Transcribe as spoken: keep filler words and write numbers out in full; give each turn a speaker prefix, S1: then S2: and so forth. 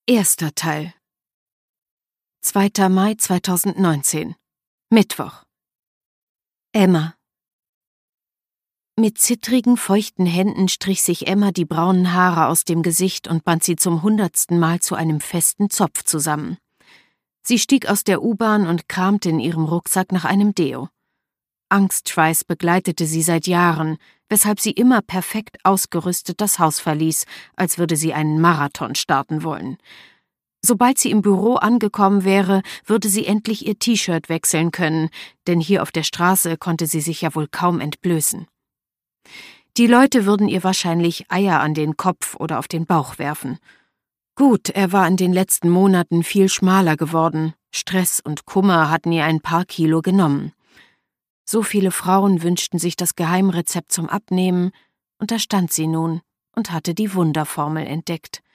S1: Erster Teil. zweiter Mai zweitausendneunzehn. Mittwoch. Emma. Mit zittrigen, feuchten Händen strich sich Emma die braunen Haare aus dem Gesicht und band sie zum hundertsten Mal zu einem festen Zopf zusammen. Sie stieg aus der U-Bahn und kramte in ihrem Rucksack nach einem Deo. Angstschweiß begleitete sie seit Jahren, weshalb sie immer perfekt ausgerüstet das Haus verließ, als würde sie einen Marathon starten wollen. Sobald sie im Büro angekommen wäre, würde sie endlich ihr T-Shirt wechseln können, denn hier auf der Straße konnte sie sich ja wohl kaum entblößen. Die Leute würden ihr wahrscheinlich Eier an den Kopf oder auf den Bauch werfen. Gut, er war in den letzten Monaten viel schmaler geworden. Stress und Kummer hatten ihr ein paar Kilo genommen. So viele Frauen wünschten sich das Geheimrezept zum Abnehmen, und da stand sie nun und hatte die Wunderformel entdeckt.